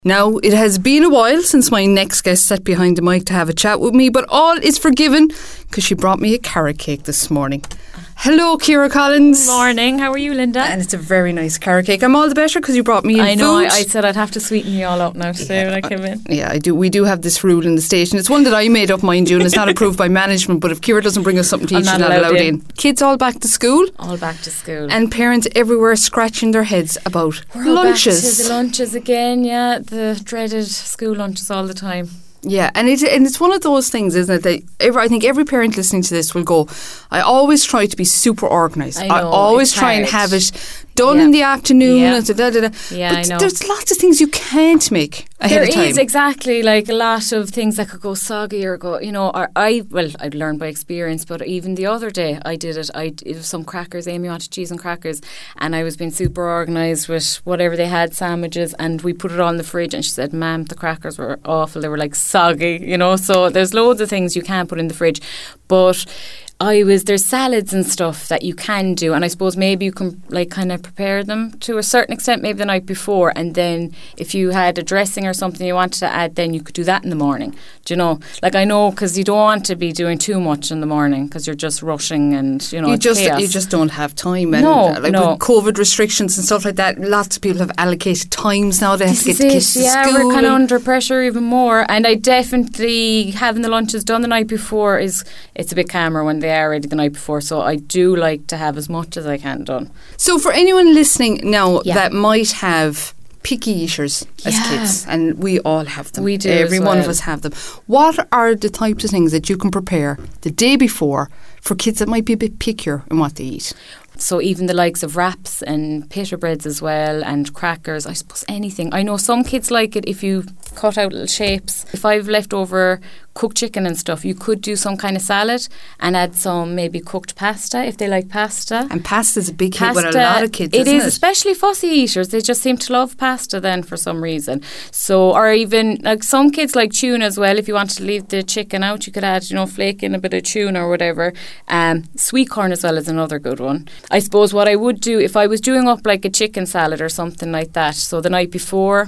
Now, it has been a while since my next guest sat behind the mic to have a chat with me, but all is forgiven because she brought me a carrot cake this morning. Hello, Ciara Collins. Morning. How are you, Linda? And it's a very nice carrot cake. I'm all the better because you brought me in I know. food. I said I'd have to sweeten you all up now today when I came in. Yeah, I do. We do have this rule in the station. It's one that I made up, mind you, and it's not approved by management. But if Ciara doesn't bring us something to eat, she's not allowed in. Kids all back to school. All back to school. And parents everywhere scratching their heads about We're lunches. Back to the lunches again, yeah. The dreaded school lunches all the time. Yeah, and it's one of those things, isn't it? That I think every parent listening to this will go, I always try to be super organised. I always try and have it done in the afternoon. Yeah, and yeah, but I know. There's lots of things you can't make ahead of time. There is exactly like a lot of things that could go soggy or go, you know, I'd learned by experience, but even the other day I did it. It was some crackers. Amy wanted cheese and crackers, and I was being super organised with whatever they had, sandwiches, and we put it all in the fridge, and she said, "Ma'am, the crackers were awful. They were like soggy, you know." So there's loads of things you can't put in the fridge, but there's salads and stuff that you can do, and I suppose maybe you can like kind of prepare them to a certain extent maybe the night before, and then if you had a dressing or something you wanted to add, then you could do that in the morning. Do you know? Like I know, because you don't want to be doing too much in the morning because you're just rushing and, you know, you it's just don't have time. And with COVID restrictions and stuff like that, lots of people have allocated times now. They have to get the kids to school. Yeah, we're kind of under pressure even more, and I definitely having the lunches done the night before it's a bit calmer when they are ready the night before, so I do like to have as much as I can done. So for anyone listening now that might have picky eaters as kids, and we all have them. We do. Every one of us have them. What are the types of things that you can prepare the day before for kids that might be a bit pickier in what they eat? So even the likes of wraps and pita breads as well, and crackers, I suppose anything. I know some kids like it if you cut out little shapes. If I've left over cooked chicken and stuff, you could do some kind of salad and add some maybe cooked pasta if they like pasta. And pasta's a big hit with a lot of kids, isn't it? Especially fussy eaters. They just seem to love pasta then for some reason. So, or even like some kids like tuna as well. If you wanted to leave the chicken out, you could add, you know, flake in a bit of tuna or whatever. Sweet corn as well is another good one. I suppose what I would do if I was doing up like a chicken salad or something like that, so the night before,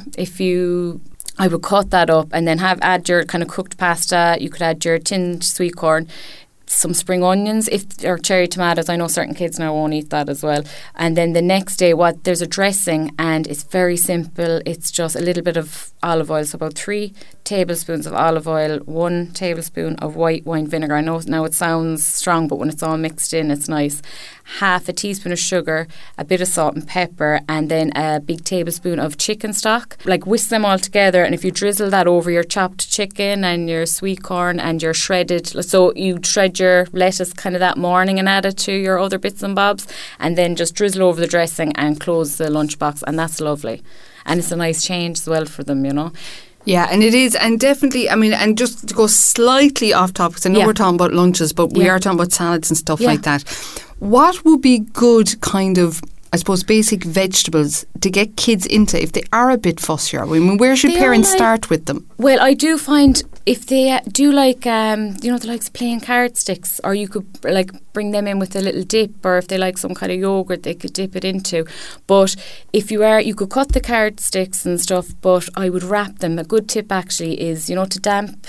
I would cut that up and then add your kind of cooked pasta. You could add your tinned sweet corn, some spring onions or cherry tomatoes. I know certain kids now won't eat that as well. And then the next day, there's a dressing, and it's very simple. It's just a little bit of olive oil, so about 3 tablespoons of olive oil, 1 tablespoon of white wine vinegar. I know now it sounds strong, but when it's all mixed in, it's nice. Half a teaspoon of sugar, a bit of salt and pepper, and then a big tablespoon of chicken stock. Like whisk them all together, and if you drizzle that over your chopped chicken and your sweet corn and your shredded, so you shred your lettuce kind of that morning and add it to your other bits and bobs, and then just drizzle over the dressing and close the lunchbox, and that's lovely. And it's a nice change as well for them, you know. Yeah, and it is, and definitely, I mean, and just to go slightly off topic, because I know we're talking about lunches, but we are talking about salads and stuff like that. What would be good kind of, I suppose, basic vegetables to get kids into if they are a bit fussier? I mean, where should parents start with them? Well, I do find if they do like, you know, the likes of plain carrot sticks, or you could like bring them in with a little dip, or if they like some kind of yogurt, they could dip it into. But if you could cut the carrot sticks and stuff, but I would wrap them. A good tip actually is, you know, to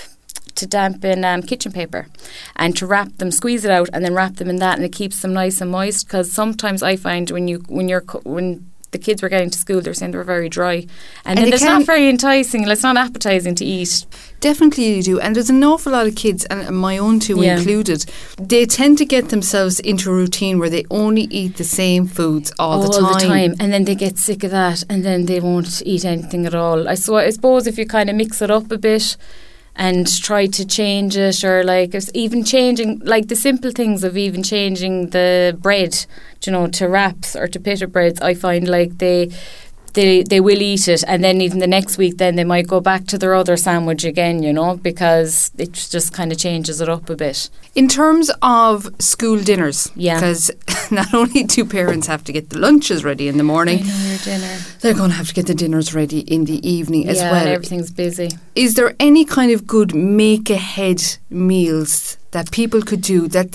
dampen kitchen paper, and to wrap them, squeeze it out and then wrap them in that, and it keeps them nice and moist, because sometimes I find when the kids were getting to school, they were saying they were very dry, and then it's not very enticing, it's not appetising to eat. Definitely you do, and there's an awful lot of kids, and my own two included, they tend to get themselves into a routine where they only eat the same foods all the time, and then they get sick of that, and then they won't eat anything at all. I suppose if you kind of mix it up a bit and try to change it, or like even changing like the simple things of even changing the bread, you know, to wraps or to pita breads, I find like they will eat it, and then even the next week then they might go back to their other sandwich again, you know, because it just kind of changes it up a bit. In terms of school dinners, yeah, because not only do parents have to get the lunches ready in the morning, I know, your dinner, they're going to have to get the dinners ready in the evening as well. And everything's busy. Is there any kind of good make-ahead meals that people could do that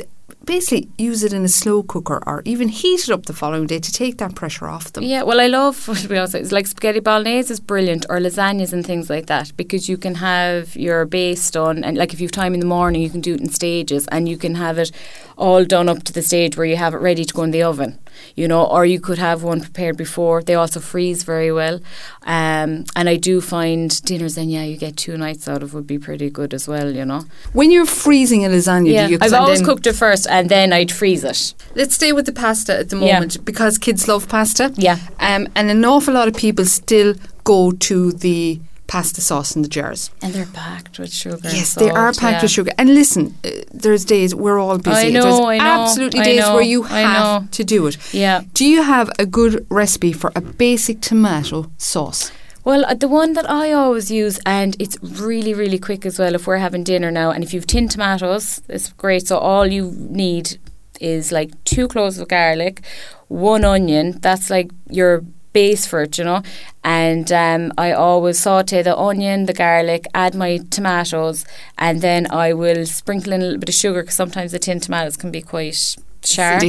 basically use it in a slow cooker or even heat it up the following day to take that pressure off them. Yeah, well, I love, to be honest, it's like spaghetti bolognese is brilliant, or lasagnas and things like that, because you can have your base done, and like if you have time in the morning, you can do it in stages, and you can have it all done up to the stage where you have it ready to go in the oven, you know, or you could have one prepared before. They also freeze very well. And I do find dinners then, you get 2 nights out of would be pretty good as well, you know. When you're freezing a lasagna, do you... I've always cooked it first and then I'd freeze it. Let's stay with the pasta at the moment because kids love pasta. Yeah. And an awful lot of people still go to the pasta sauce in the jars. And they're packed with sugar. Yes, they are packed with sugar. And listen, there's days we're all busy. I know, there's absolutely days where you have to do it. Yeah. Do you have a good recipe for a basic tomato sauce? Well, the one that I always use, and it's really, really quick as well if we're having dinner now, and if you've tinned tomatoes, it's great. So all you need is like 2 cloves of garlic, 1 onion. That's like your base for it, you know. And I always saute the onion, the garlic, add my tomatoes, and then I will sprinkle in a little bit of sugar because sometimes the tinned tomatoes can be quite sharp.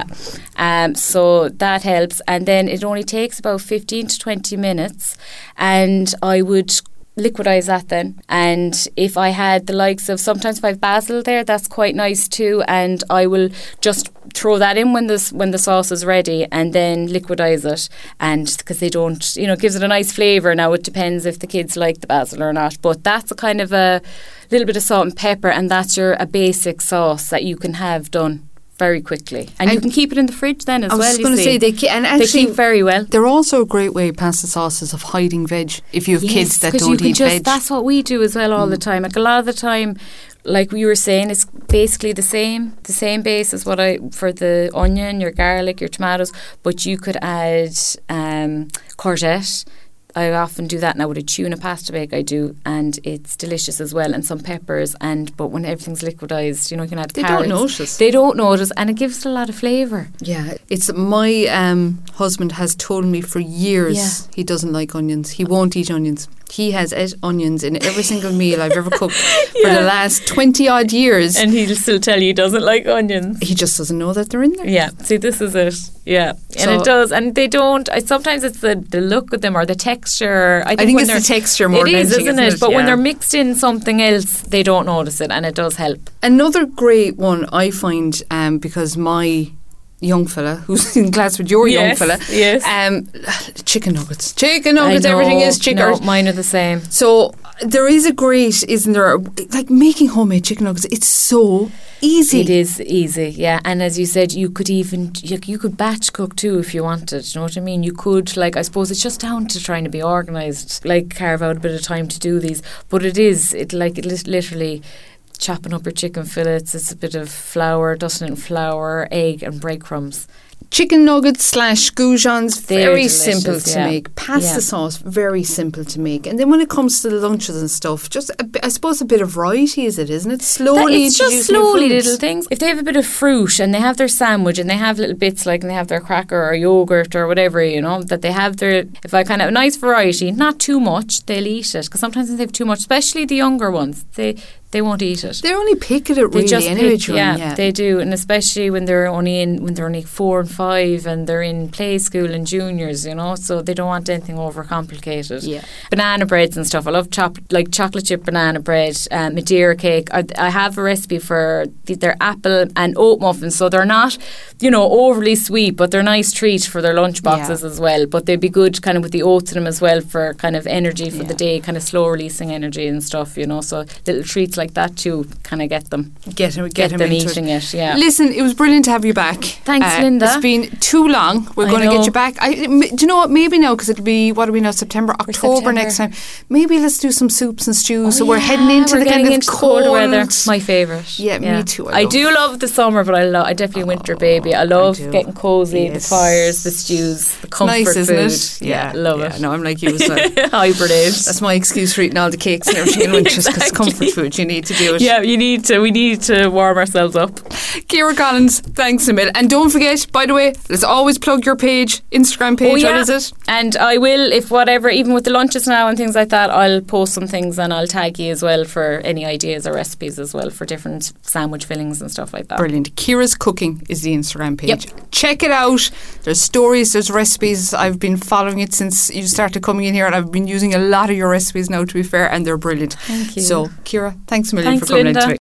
Acidic, so that helps, and then it only takes about 15 to 20 minutes, and I would liquidize that then. And if I had the likes of, sometimes if I have basil there, that's quite nice too, and I will just throw that in when the sauce is ready, and then liquidize it, and because they don't, you know, it gives it a nice flavour. Now it depends if the kids like the basil or not, but that's a kind of a little bit of salt and pepper, and that's a basic sauce that you can have done very quickly, and you can keep it in the fridge then as well. I was going to say they keep very well. They're also a great way, pasta sauces, of hiding veg if you have kids that don't eat veg. That's what we do as well all the time. Like a lot of the time, like we were saying, it's basically the same base as for the onion, your garlic, your tomatoes, but you could add courgette. I often do that now with a tuna pasta bake I do, and it's delicious as well, and some peppers, but when everything's liquidised, you know, you can add carrots. They don't notice, and it gives it a lot of flavour. Yeah, it's my husband has told me for years he doesn't like onions. He won't eat onions. He has ate onions in every single meal I've ever cooked for the last 20 odd years. And he'll still tell you he doesn't like onions. He just doesn't know that they're in there. Yeah, see, this is it. Yeah, and it does. And they don't, sometimes it's the look of them or the texture. I think it's the texture more than anything, isn't it? But when they're mixed in something else, they don't notice it, and it does help. Another great one I find, because my young fella who's in class with your young fella, chicken nuggets, everything is chicken. No, mine are the same. So there is a great, isn't there, like making homemade chicken nuggets, it's so easy. It is easy, yeah. And as you said, you could even you could batch cook too if you wanted, you know what I mean? You could, like, I suppose it's just down to trying to be organised, like carve out a bit of time to do these, but it literally chopping up your chicken fillets, it's a bit of flour, dusting it in flour, egg and breadcrumbs. Chicken nuggets / goujons, very simple to yeah. make. Pasta sauce, very simple to make. And then when it comes to the lunches and stuff, just I suppose a bit of variety, isn't it? Slowly it's just slowly little things. If they have a bit of fruit and they have their sandwich and they have little bits and they have their cracker or yogurt or whatever, you know, that they have if I kind of have a nice variety, not too much, they'll eat it. Because sometimes if they have too much, especially the younger ones, they won't eat it. They only pick at it really anyway. Yeah, they do, and especially when they're only 4 and 5 and they're in play school and juniors, you know, so they don't want anything overcomplicated. Yeah, banana breads and stuff. I love chocolate chip banana bread, Madeira cake. I have a recipe for their apple and oat muffins, so they're not, you know, overly sweet, but they're a nice treat for their lunch boxes as well. But they'd be good kind of with the oats in them as well for kind of energy for the day, kind of slow releasing energy and stuff, you know. So little treats like that too, kind of get them eating it. Yeah. Listen, it was brilliant to have you back. Thanks, Linda. It's been too long. We're going to get you back. Do you know what? Maybe now, because it'll be, what are we now? October next time. Maybe let's do some soups and stews. So we're heading into the kind of cold weather. My favourite. Yeah, me too. I do love the summer, but I definitely a winter baby. I love getting cosy, the fires, the stews, the comfort nice, food. Isn't it? Yeah, love it. No, I'm like you as well. Hybrid age. That's my excuse for eating all the cakes and everything in winter, because comfort food, you need need to do it. Yeah, we need to warm ourselves up. Ciara Collins, thanks a million. And don't forget, by the way, let's always plug your page, Instagram page. What is it? And I will, if whatever, even with the lunches now and things like that, I'll post some things and I'll tag you as well for any ideas or recipes as well for different sandwich fillings and stuff like that. Brilliant. Ciara's Cooking is the Instagram page. Yep. Check it out. There's stories, there's recipes. I've been following it since you started coming in here, and I've been using a lot of your recipes now, to be fair, and they're brilliant. Thank you. So, Ciara, thanks a million Thanks, for coming Linda. in to me.